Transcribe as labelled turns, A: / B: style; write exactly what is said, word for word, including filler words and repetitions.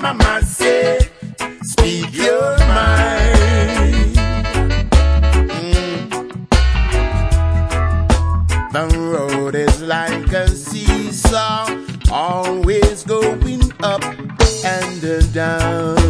A: mama say, speak your mind. Mm. The road is like a seesaw, always going up and down.